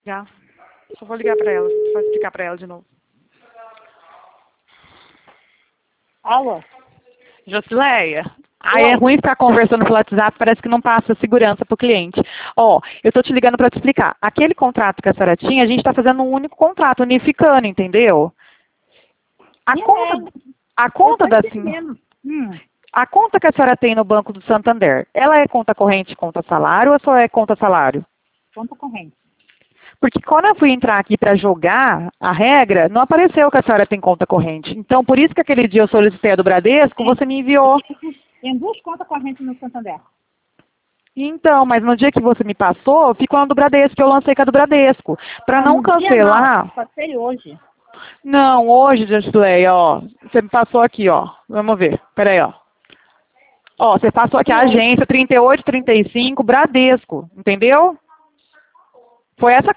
Já. Só vou ligar pra ela, só explicar pra ela de novo. Alô? Josileia. Aí Oi. é ruim ficar conversando pelo WhatsApp, parece que não passa segurança pro cliente. Ó, eu tô te ligando pra te explicar. Aquele contrato que a senhora tinha, a gente tá fazendo um único contrato, unificando, entendeu? A conta da senhora. A conta que a senhora tem no Banco do Santander, ela é conta corrente, conta salário ou só é conta salário? Conta corrente. Porque quando eu fui entrar aqui para jogar a regra, não apareceu que a senhora tem conta corrente. Então, por isso que aquele dia eu solicitei a do Bradesco, você me enviou. Tem 2 contas correntes no Santander. Então, mas no dia que você me passou, ficou a do Bradesco, que eu lancei com a do Bradesco. Para não cancelar. Não, passei hoje. Não, hoje, Display, ó. Você me passou aqui, ó. Vamos ver. Peraí, ó. Ó, você passou aqui a agência 3835, Bradesco. Entendeu? Foi essa